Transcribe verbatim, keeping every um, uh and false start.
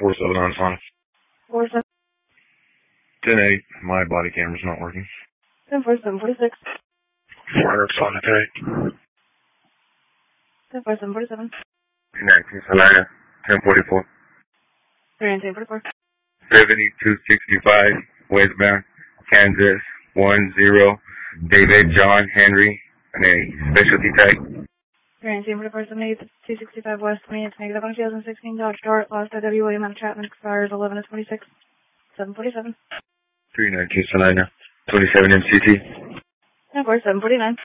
four seven on Sonic. four seven. ten eight, my body camera's not working. ten four seven forty-six. four hundred Sonic eight. ten four seven forty-seven. three nineteen Salina, ten forty-four. three nineteen forty-four. seventy-two sixty-five, westbound, Kansas, one zero, David John Henry, and a specialty tag. three nineteen forty-four, seventy-two sixty-five west, twenty-eight negative on twenty sixteen Dodge Dart, lost I W William out of Chapman, expires eleven to twenty-six, seven forty-seven. three nineteen Salina, twenty-seven M C T. ten four seven forty-nine.